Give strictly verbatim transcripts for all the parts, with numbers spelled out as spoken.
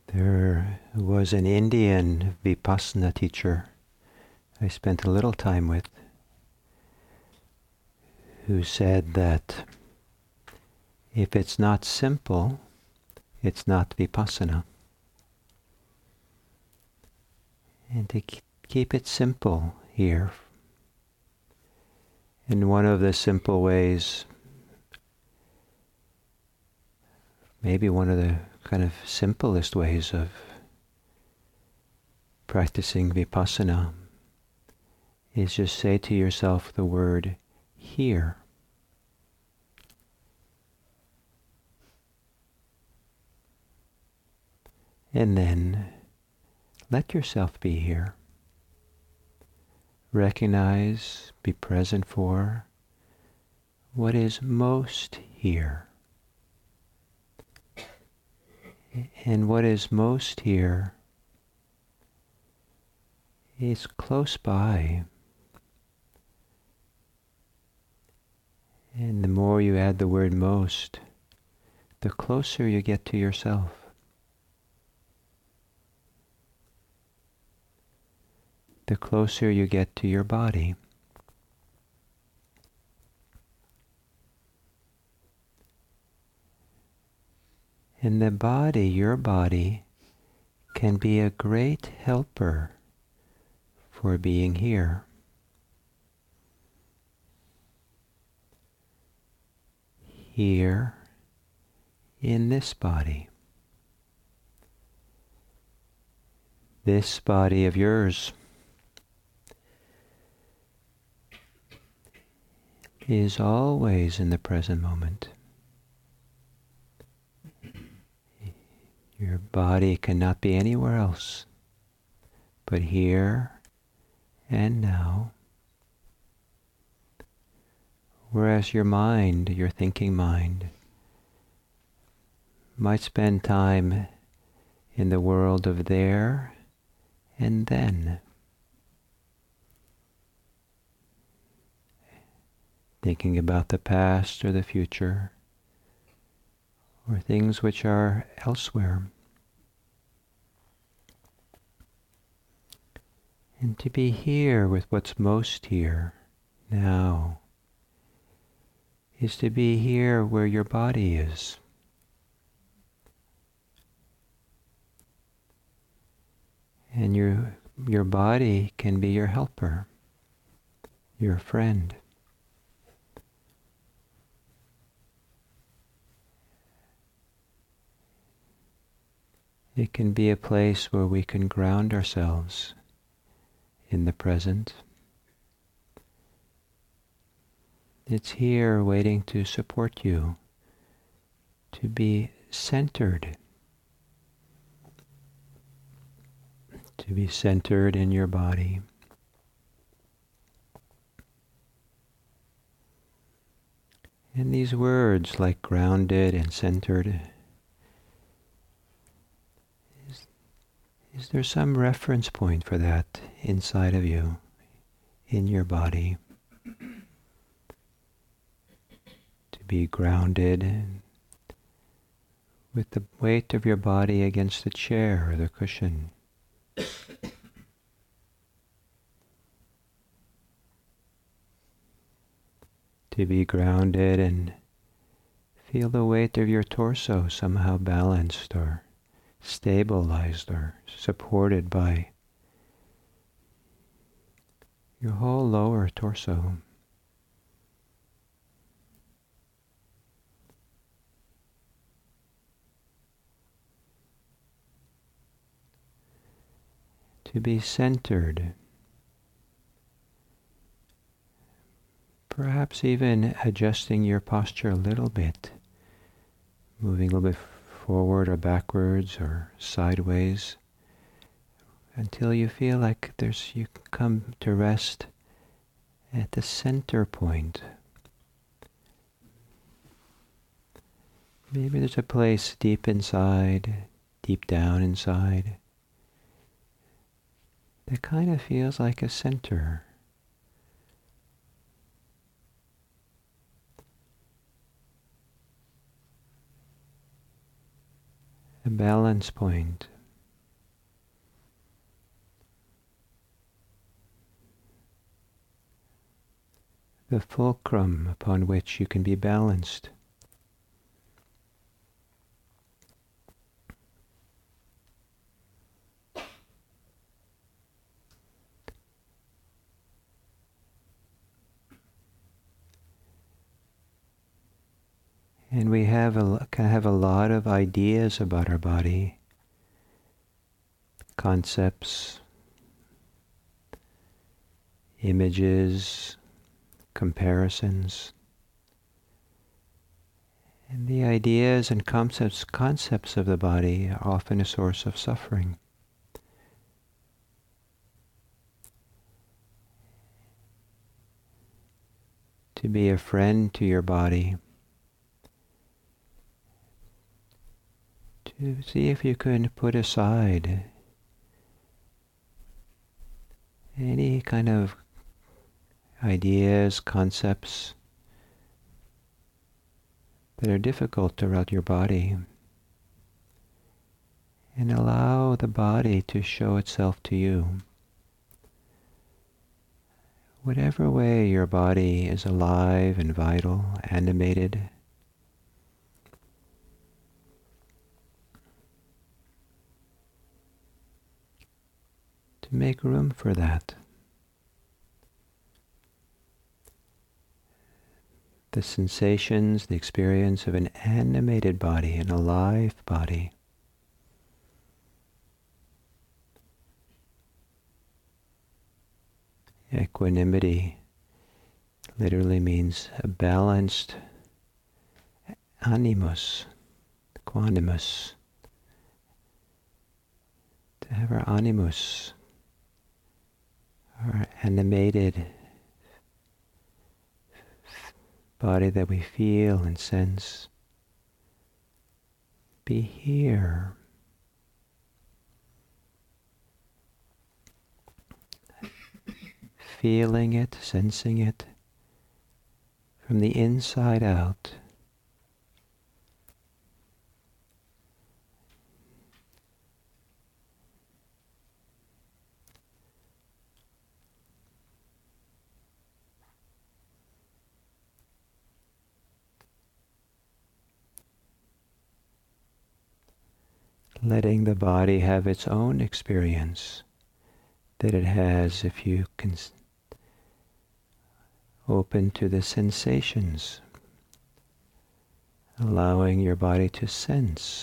There was an Indian Vipassana teacher I spent a little time with who said that if it's not simple, it's not Vipassana. And to keep it simple here, and one of the simple ways, maybe one of the kind of simplest ways of practicing Vipassana is just say to yourself the word here. And then let yourself be here. Recognize, be present for what is most here. And what is most here is close by. And the more you add the word most, the closer you get to yourself. The closer you get to your body. And the body, your body, can be a great helper for being here. Here in this body. This body of yours is always in the present moment. Your body cannot be anywhere else but here and now. Whereas your mind, your thinking mind, might spend time in the world of there and then. Thinking about the past or the future, or things which are elsewhere. And to be here with what's most here now is to be here where your body is. And your, your body can be your helper, your friend. It can be a place where we can ground ourselves in the present. It's here waiting to support you, to be centered, to be centered in your body. And these words like grounded and centered, is, is there some reference point for that inside of you, in your body? To be grounded with the weight of your body against the chair or the cushion. To be grounded and feel the weight of your torso somehow balanced or stabilized or supported by your whole lower torso. To be centered. Perhaps even adjusting your posture a little bit, moving a little bit forward or backwards or sideways, until you feel like there's you come to rest at the center point. Maybe there's a place deep inside, deep down inside, that kind of feels like a center. A balance point. the fulcrum upon which you can be balanced. And we have a, can have a lot of ideas about our body, concepts, images, comparisons. And the ideas and concepts, concepts of the body are often a source of suffering. To be a friend to your body, to see if you can put aside any kind of ideas, concepts that are difficult throughout your body, and allow the body to show itself to you. Whatever way your body is alive and vital, animated, to make room for that. The sensations, the experience of an animated body, an alive body. Equanimity literally means a balanced animus, quanimus. To have our animus, our animated body that we feel and sense, be here. Feeling it, sensing it from the inside out. Letting the body have its own experience that it has if you can open to the sensations, allowing your body to sense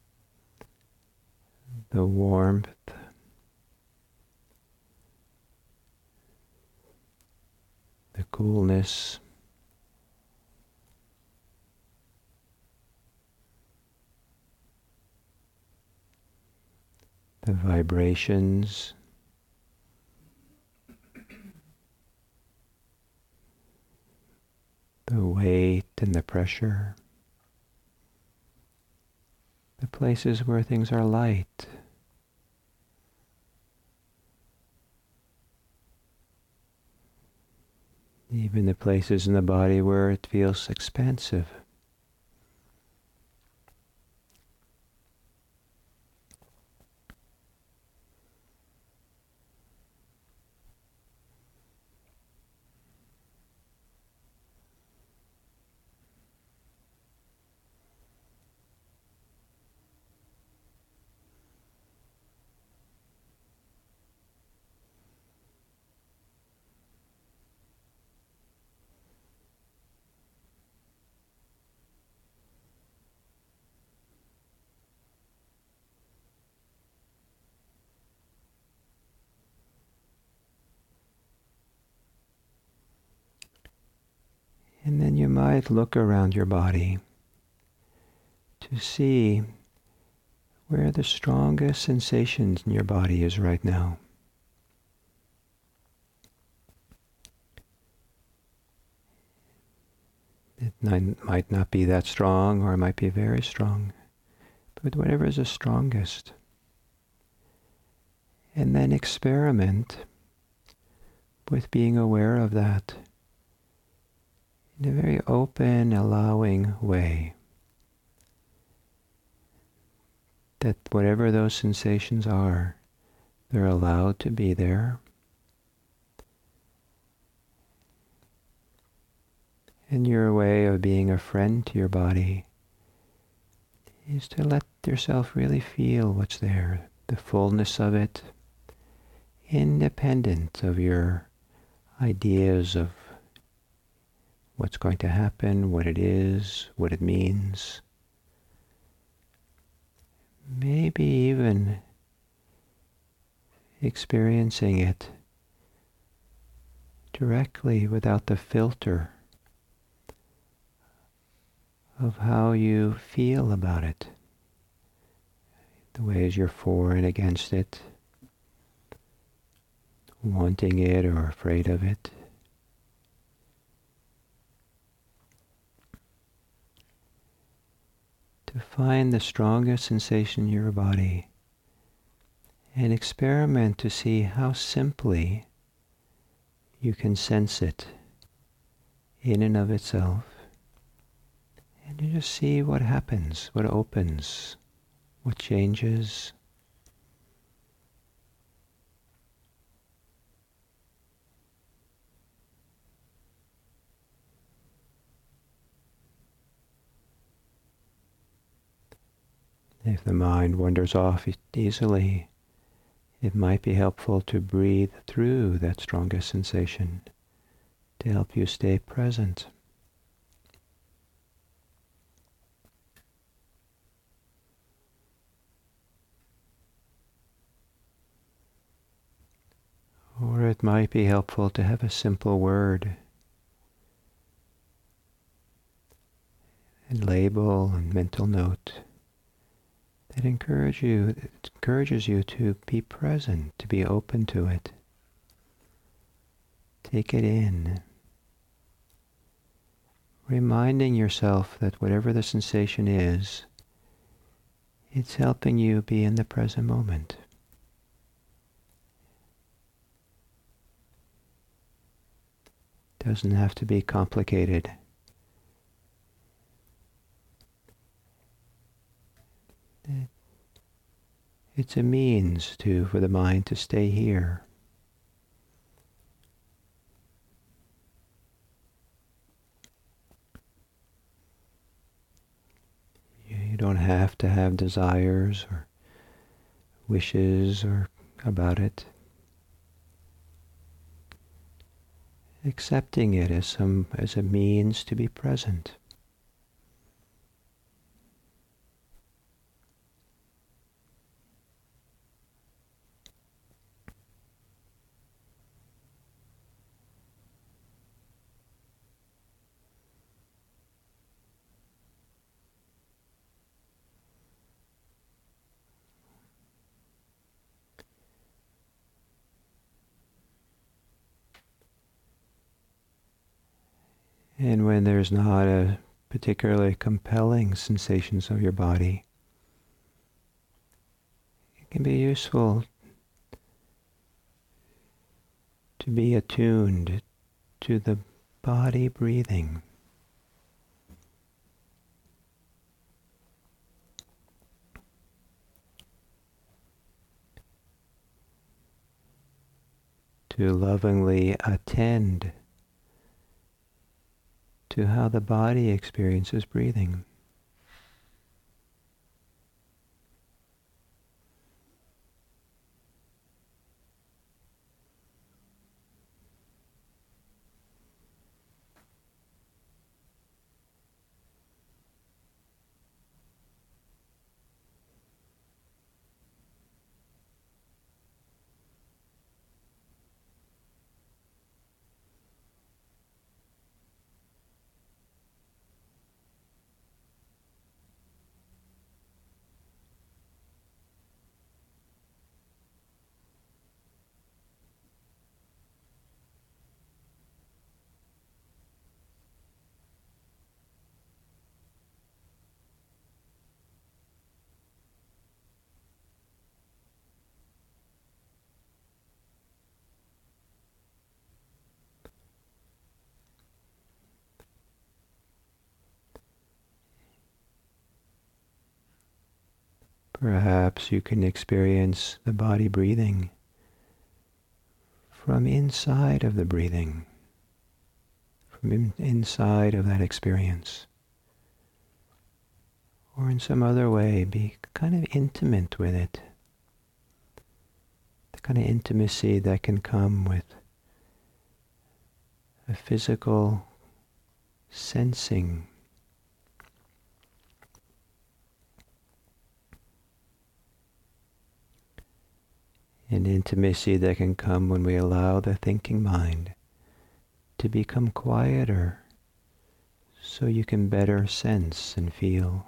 the warmth, the coolness, the vibrations, the weight and the pressure, the places where things are light, even the places in the body where it feels expansive. And then you might look around your body to see where the strongest sensations in your body is right now. It might not be that strong, or it might be very strong, but whatever is the strongest. And then experiment with being aware of that in a very open, allowing way. That whatever those sensations are, they're allowed to be there. And your way of being a friend to your body is to let yourself really feel what's there, the fullness of it, independent of your ideas of what's going to happen, what it is, what it means. Maybe even experiencing it directly without the filter of how you feel about it, the ways you're for and against it, wanting it or afraid of it. To find the strongest sensation in your body and experiment to see how simply you can sense it in and of itself. And you just see what happens, what opens, what changes. If the mind wanders off easily, it might be helpful to breathe through that strongest sensation to help you stay present. Or it might be helpful to have a simple word, and label and mental note that encourage you, that encourages you to be present, to be open to it. Take it in, reminding yourself that whatever the sensation is, it's helping you be in the present moment. Doesn't have to be complicated. It's a means to for the mind to stay here. You don't have to have desires or wishes or about it. Accepting it as some as a means to be present. And when there's not a particularly compelling sensations of your body, it can be useful to be attuned to the body breathing. To lovingly attend to how the body experiences breathing. Perhaps you can experience the body breathing from inside of the breathing, from in, inside of that experience. Or in some other way, be kind of intimate with it. The kind of intimacy that can come with a physical sensing. An intimacy that can come when we allow the thinking mind to become quieter, so you can better sense and feel.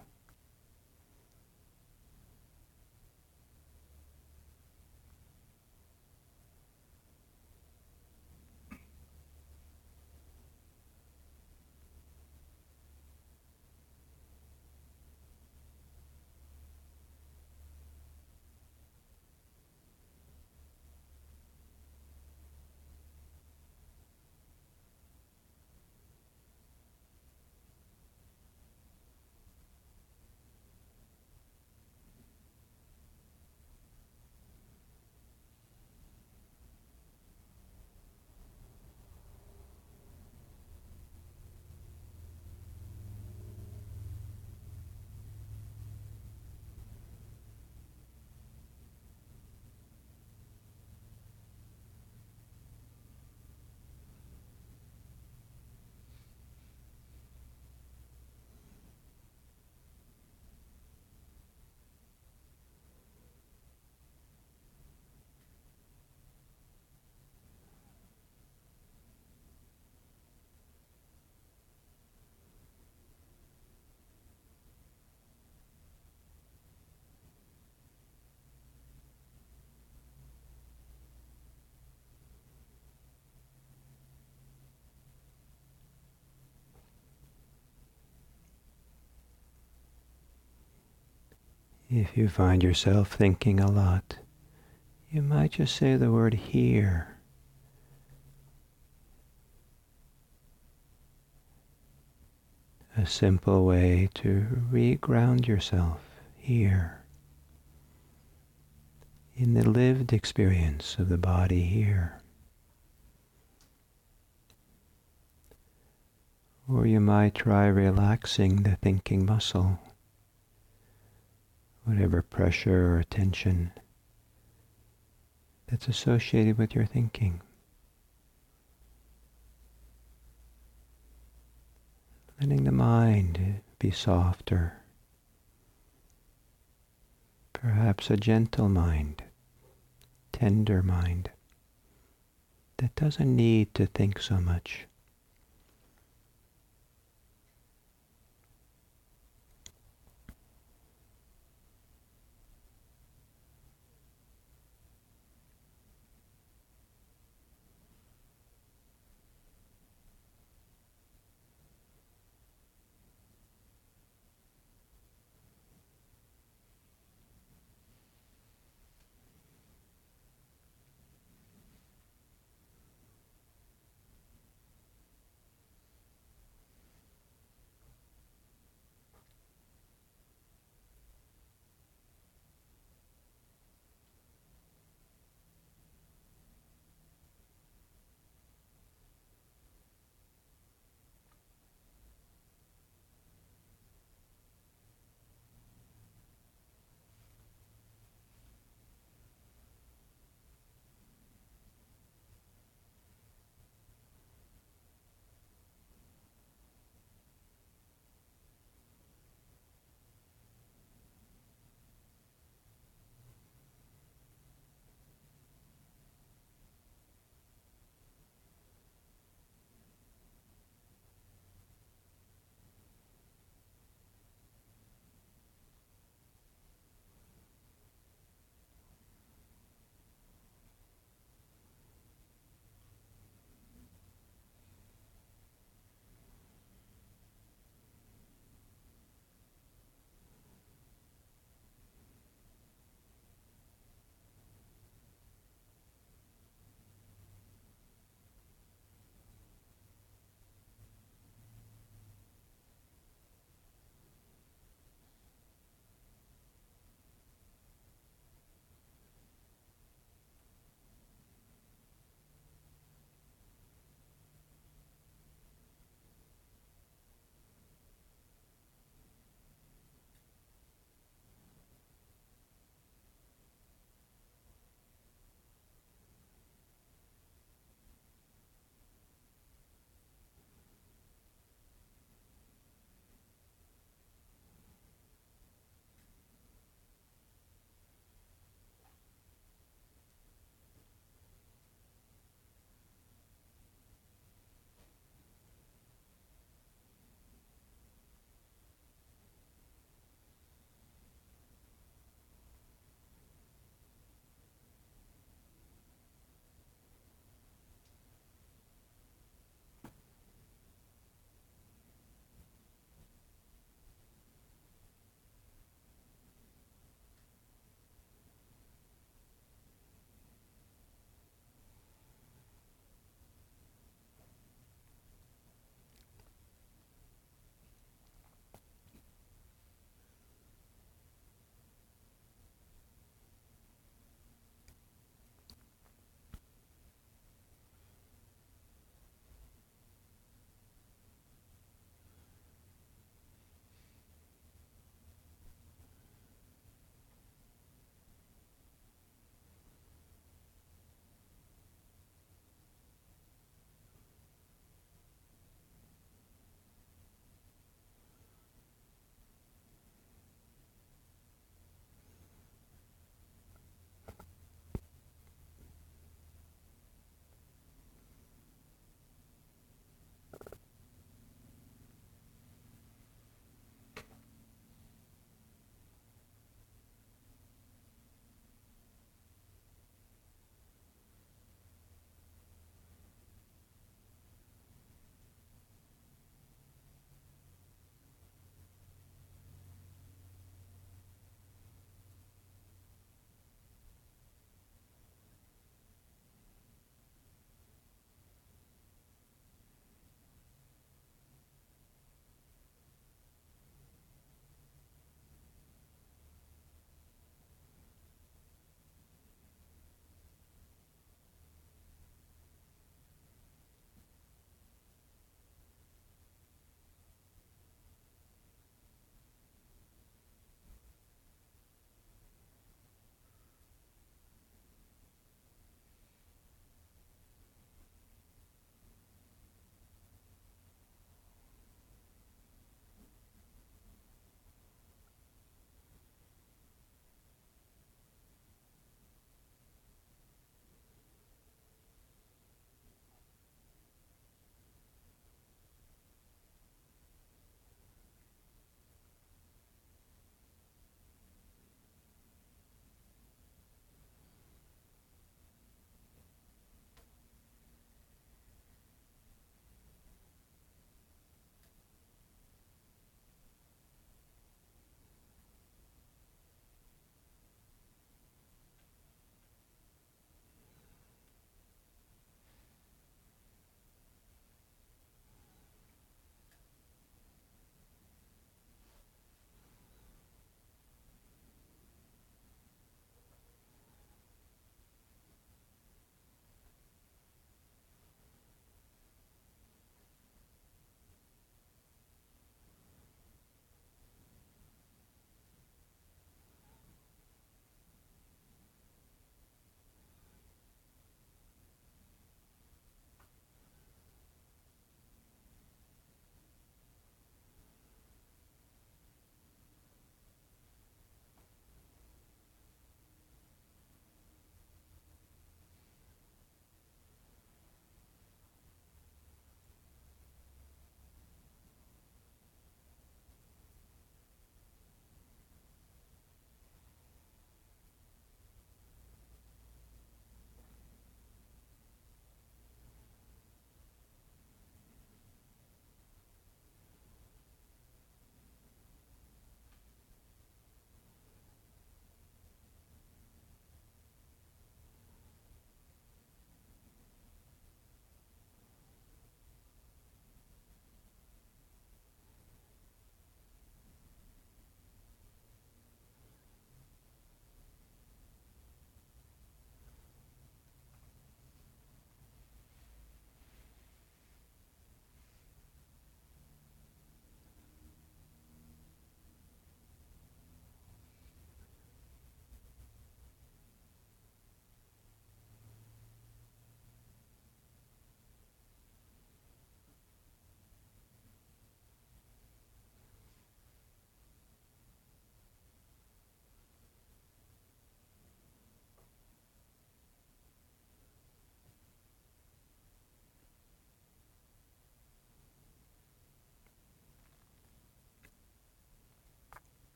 If you find yourself thinking a lot, you might just say the word here. A simple way to re-ground yourself here, in the lived experience of the body here. Or you might try relaxing the thinking muscle, whatever pressure or tension that's associated with your thinking. Letting the mind be softer, perhaps a gentle mind, tender mind, that doesn't need to think so much.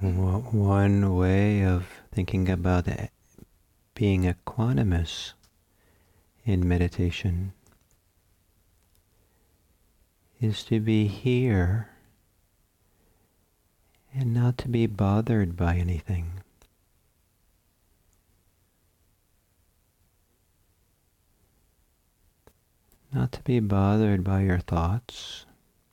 One way of thinking about being equanimous in meditation is to be here and not to be bothered by anything. Not to be bothered by your thoughts,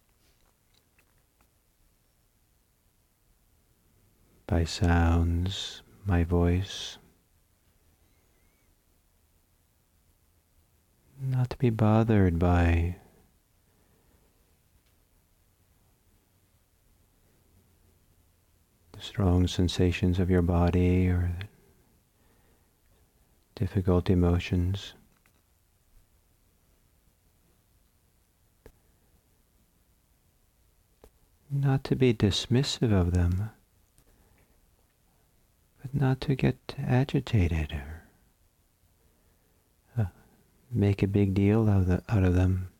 by sounds, my voice. Not to be bothered by the strong sensations of your body or difficult emotions. Not to be dismissive of them, but not to get agitated or uh, make a big deal out of, the, out of them.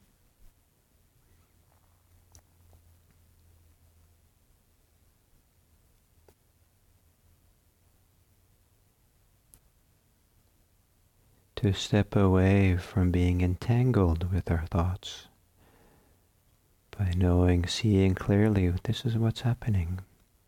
To step away from being entangled with our thoughts by knowing, seeing clearly, this is what's happening.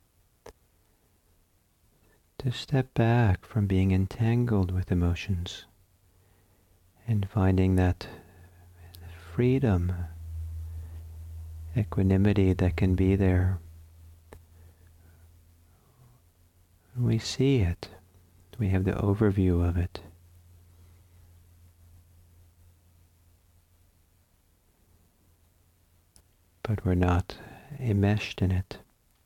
To step back from being entangled with emotions and finding that freedom, equanimity that can be there. We see it. We have the overview of it. But we're not enmeshed in it.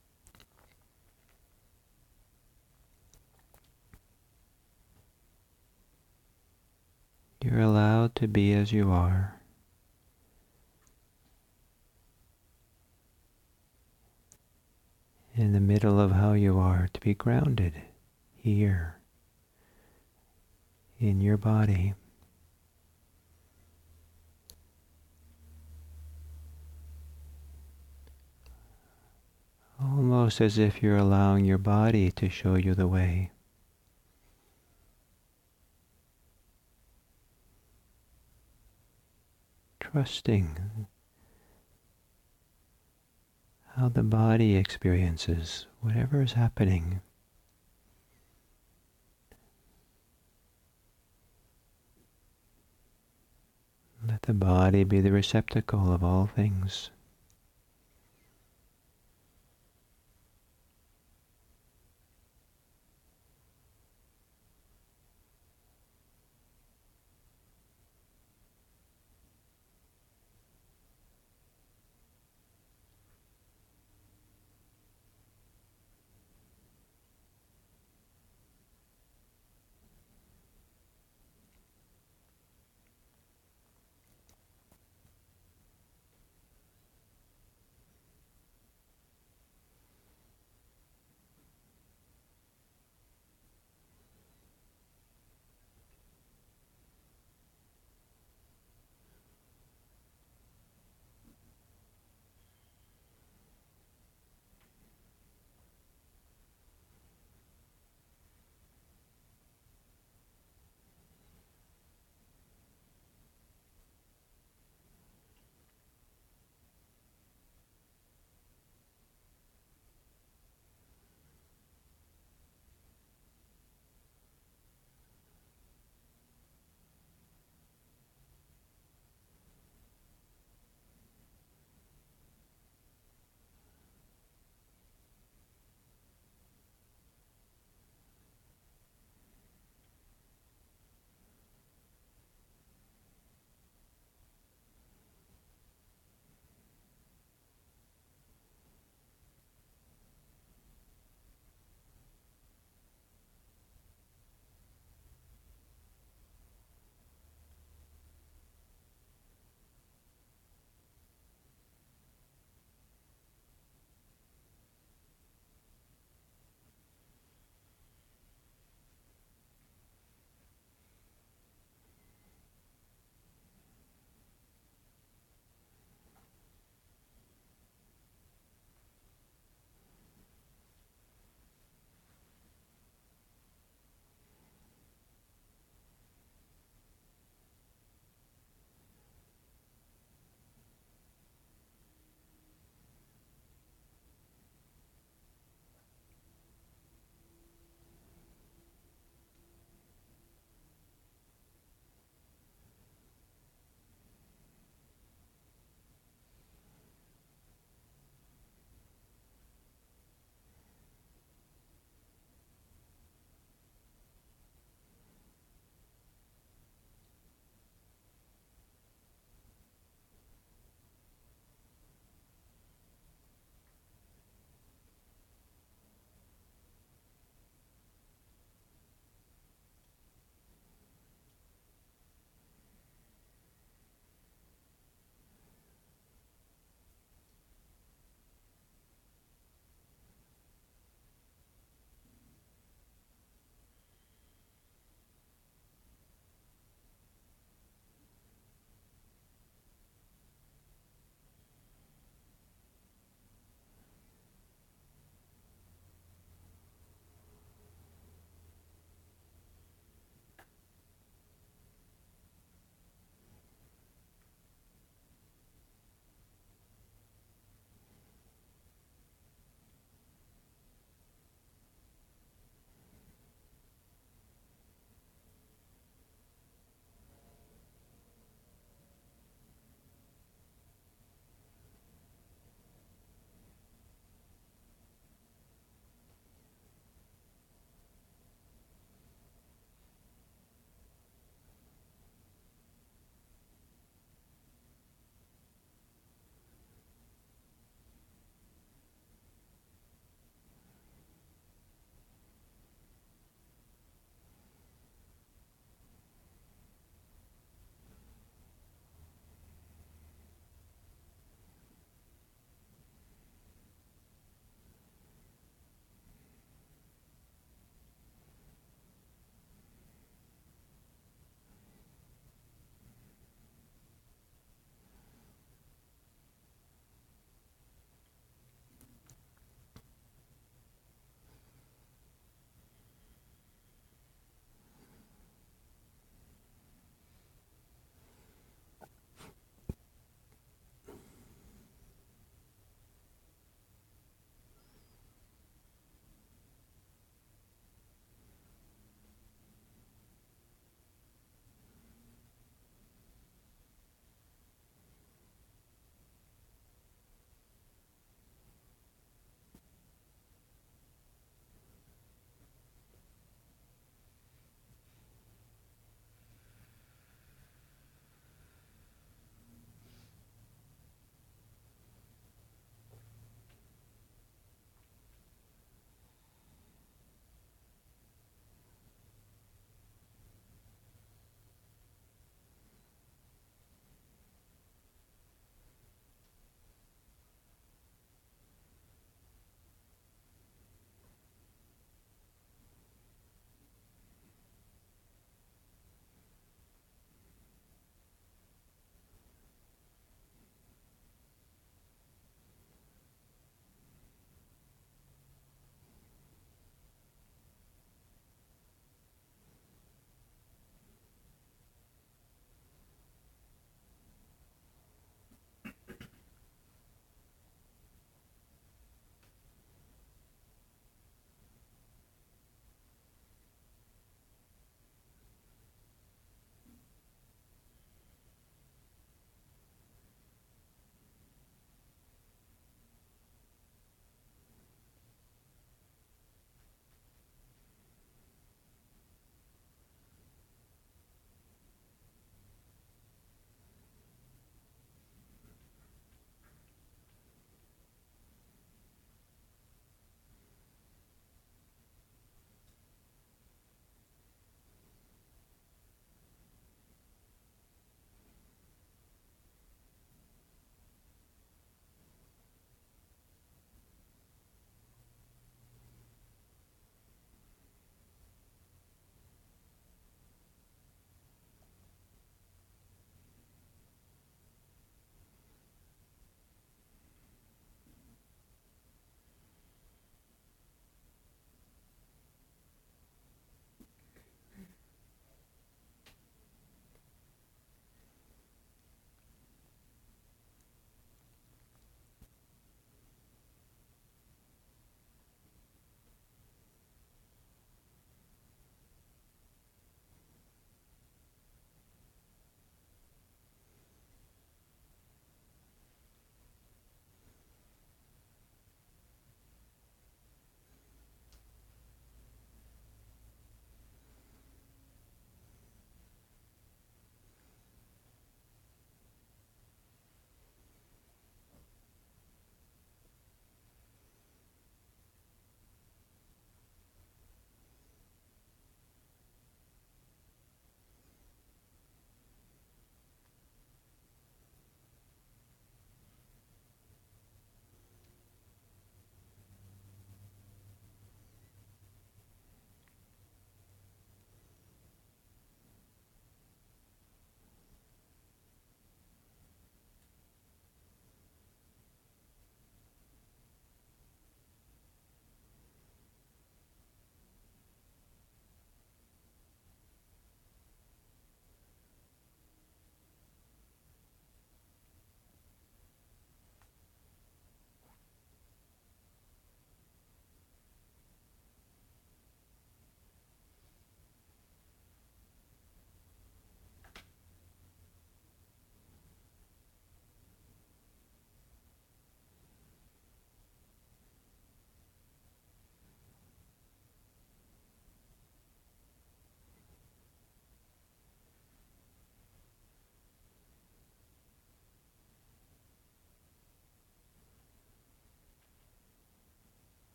You're allowed to be as you are. In the middle of how you are, to be grounded here in your body. Almost as if you're allowing your body to show you the way. Trusting how the body experiences whatever is happening. Let the body be the receptacle of all things.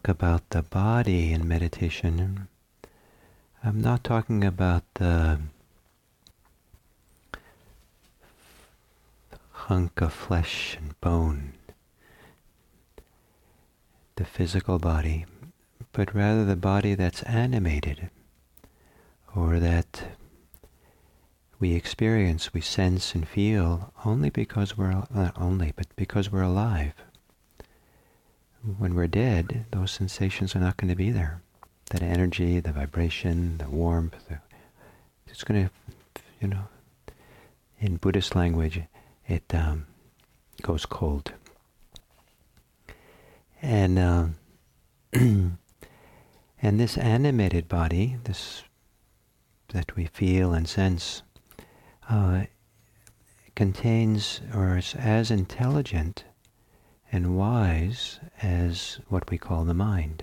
talk about the body in meditation, I'm not talking about the hunk of flesh and bone, the physical body, but rather the body that's animated, or that we experience, we sense and feel only because we're, not only, but because we're alive. When we're dead, those sensations are not going to be there. That energy, the vibration, the warmth, the, it's going to, you know, in Buddhist language, it um, goes cold. And uh, and this animated body, this that we feel and sense, uh, contains or is as intelligent and wise as what we call the mind.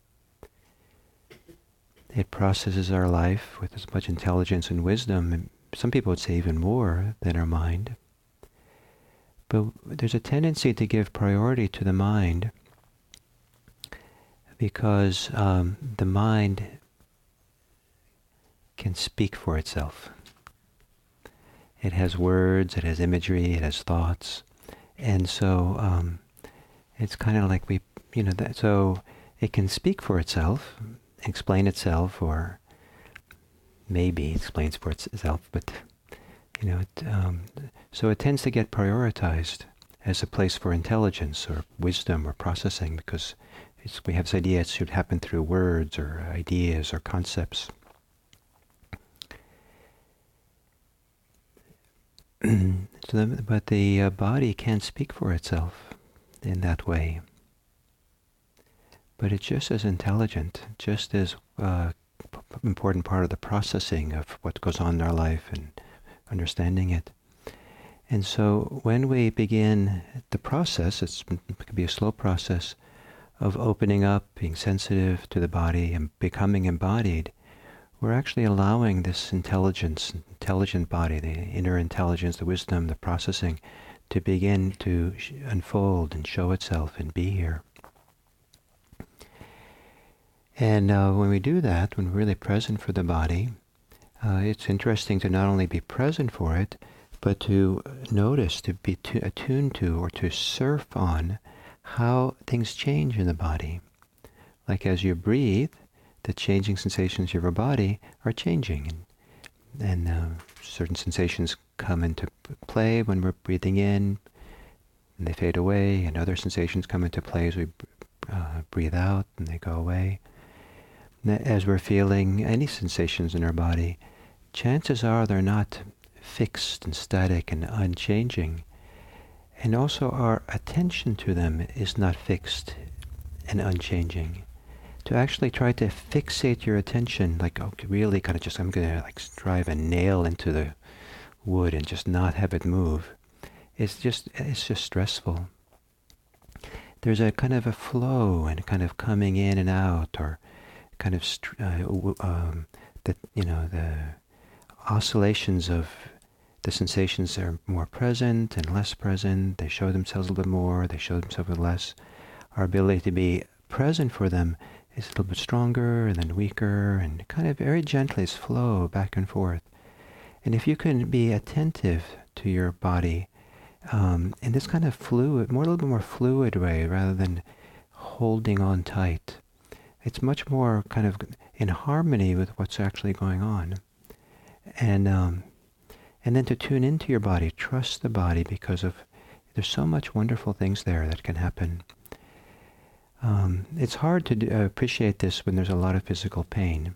It processes our life with as much intelligence and wisdom, and some people would say even more than our mind. But there's a tendency to give priority to the mind because um, the mind can speak for itself. It has words, it has imagery, it has thoughts, and so um, it's kind of like we, you know, that, so it can speak for itself, explain itself, or maybe it explains for itself, but, you know, it, um, so it tends to get prioritized as a place for intelligence or wisdom or processing because it's, we have this idea it should happen through words or ideas or concepts. So the, but the uh, body can't speak for itself in that way. But it's just as intelligent, just as uh, p- important part of the processing of what goes on in our life and understanding it. And so when we begin the process, it's, it can be a slow process of opening up, being sensitive to the body and becoming embodied, we're actually allowing this intelligence, intelligent body, the inner intelligence, the wisdom, the processing, to begin to sh- unfold and show itself and be here. And uh, when we do that, when we're really present for the body, uh, it's interesting to not only be present for it, but to notice, to be to, attuned to, or to surf on how things change in the body. Like as you breathe, the changing sensations of your body are changing. And, and uh, certain sensations come into play when we're breathing in, and they fade away, and other sensations come into play as we uh, breathe out, and they go away. As we're feeling any sensations in our body, chances are they're not fixed and static and unchanging. And also our attention to them is not fixed and unchanging. To actually try to fixate your attention, like okay, really kind of just, I'm going to like drive a nail into the wood and just not have it move, it's just, it's just stressful. There's a kind of a flow and kind of coming in and out, or kind of uh, um, the you know the oscillations of the sensations are more present and less present. They show themselves a little bit more. They show themselves a little less. Our ability to be present for them is a little bit stronger and then weaker, and kind of very gently flow back and forth. And if you can be attentive to your body um, in this kind of fluid, more a little bit more fluid way, rather than holding on tight, it's much more kind of in harmony with what's actually going on. And um, and then to tune into your body, trust the body, because of there's so much wonderful things there that can happen. Um, it's hard to do, uh, appreciate this when there's a lot of physical pain.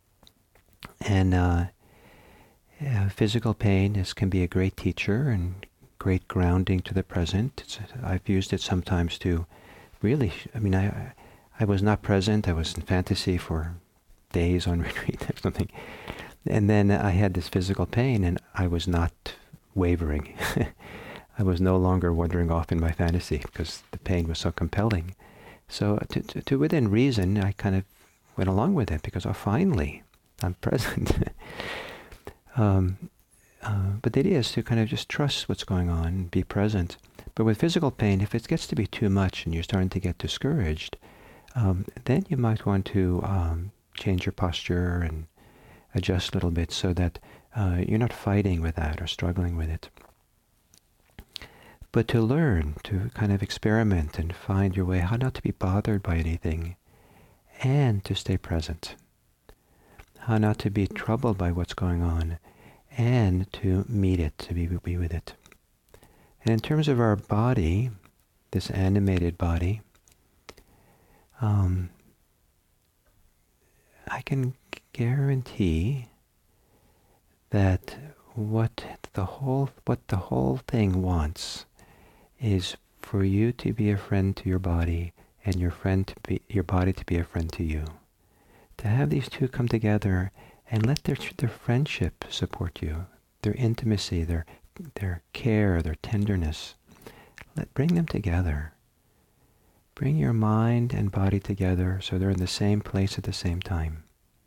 And uh, uh, physical pain is, can be a great teacher and great grounding to the present. It's, I've used it sometimes to really, I mean, I I was not present. I was in fantasy for days on retreat or something. And then I had this physical pain, and I was not wavering. I was no longer wandering off in my fantasy because the pain was so compelling. So to, to, to within reason, I kind of went along with it because, oh, finally, I'm present. um, uh, but the idea is to kind of just trust what's going on and be present. But with physical pain, if it gets to be too much and you're starting to get discouraged, um, then you might want to um, change your posture and adjust a little bit so that uh, you're not fighting with that or struggling with it. But to learn, to kind of experiment and find your way, how not to be bothered by anything, and to stay present. How not to be troubled by what's going on, and to meet it, to be, be with it. And in terms of our body, this animated body, um, I can guarantee that what the whole what the whole thing wants is for you to be a friend to your body, and your friend to be your body to be a friend to you. To have these two come together and let their their friendship support you, their intimacy, their their care, their tenderness. Let bring them together. Bring your mind and body together so they're in the same place at the same time.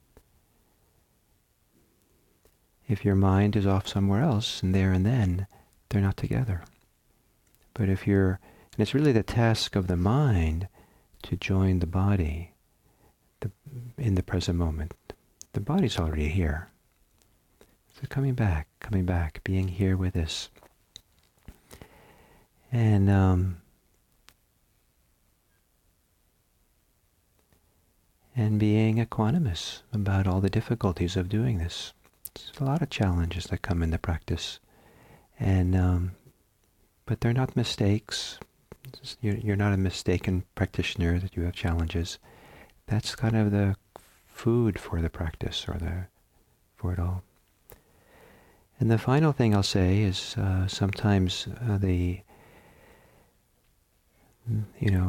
If your mind is off somewhere else, and there and then, they're not together. But if you're, and it's really the task of the mind to join the body the, in the present moment. The body's already here. So coming back, coming back, being here with this. And um, and being equanimous about all the difficulties of doing this. There's a lot of challenges that come in the practice. And um, but they're not mistakes. You're, you're not a mistaken practitioner that you have challenges. That's kind of the food for the practice, or the for it all. And the final thing I'll say is uh, sometimes uh, the you know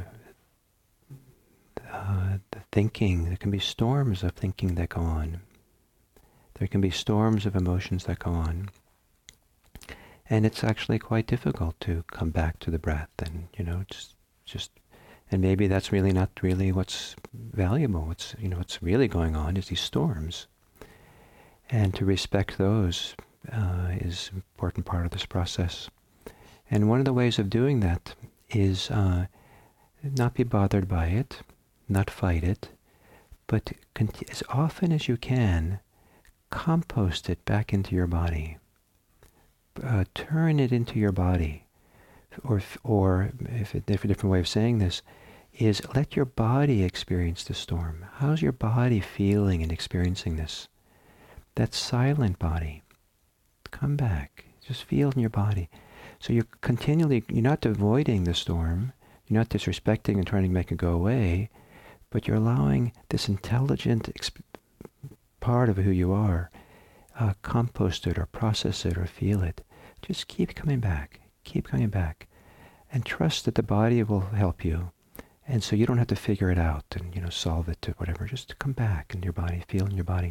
the, uh, the thinking, there can be storms of thinking that go on. There can be storms of emotions that go on. And it's actually quite difficult to come back to the breath, and you know, just, just, and maybe that's really not really what's valuable. What's you know, what's really going on is these storms, and to respect those uh, is an important part of this process. And one of the ways of doing that is uh, not be bothered by it, not fight it, but cont- as often as you can, compost it back into your body. Uh, turn it into your body, or or if a different way of saying this is let your body experience the storm. How's your body feeling and experiencing this? That silent body. Come back. Just feel in your body. So you're continually, you're not avoiding the storm, you're not disrespecting and trying to make it go away, but you're allowing this intelligent exp- part of who you are, uh, compost it or process it or feel it. Just keep coming back, keep coming back, and trust that the body will help you. And so you don't have to figure it out and, you know, solve it to whatever. Just come back in your body, feel in your body.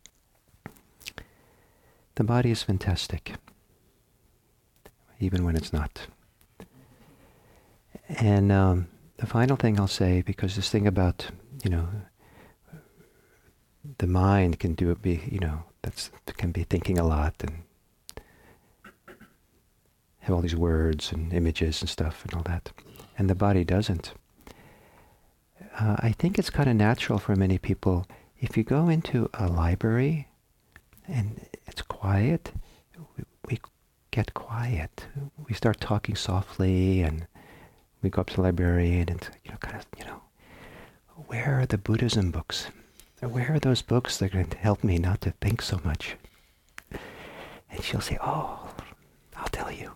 The body is fantastic, even when it's not. And um, the final thing I'll say, because this thing about, you know, the mind can do it, be, you know, that's can be thinking a lot and have all these words and images and stuff and all that. And the body doesn't. Uh, I think it's kind of natural for many people. If you go into a library and it's quiet, we, we get quiet. We start talking softly, and we go up to the librarian and, you know, kind of, you know, where are the Buddhism books? Where are those books that are going to help me not to think so much? And she'll say, oh, I'll tell you.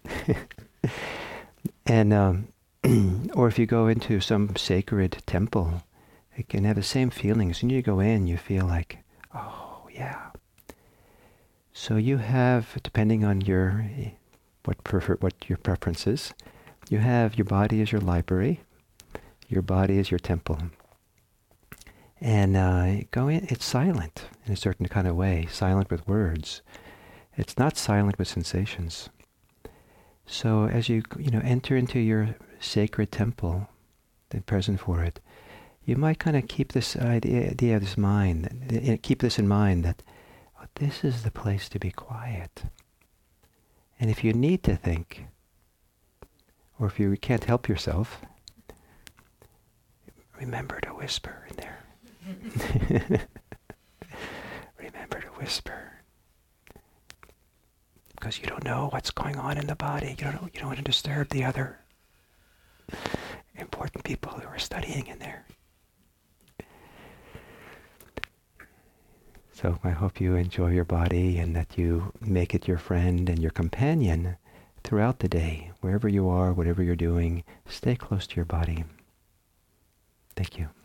And um, or if you go into some sacred temple, it can have the same feeling. As soon as you go in, you feel like, oh yeah. So you have, depending on your what prefer, what your preference is, you have your body as your library, your body is your temple, and uh, go in. It's silent in a certain kind of way, silent with words. It's not silent with sensations. So as you you know enter into your sacred temple, the present for it, you might kind of keep this idea, idea of this mind, keep this in mind that oh, this is the place to be quiet. And if you need to think, or if you can't help yourself, remember to whisper in there. Remember to whisper. Because you don't know what's going on in the body. You don't know, you don't want to disturb the other important people who are studying in there. So I hope you enjoy your body and that you make it your friend and your companion throughout the day. Wherever you are, whatever you're doing, stay close to your body. Thank you.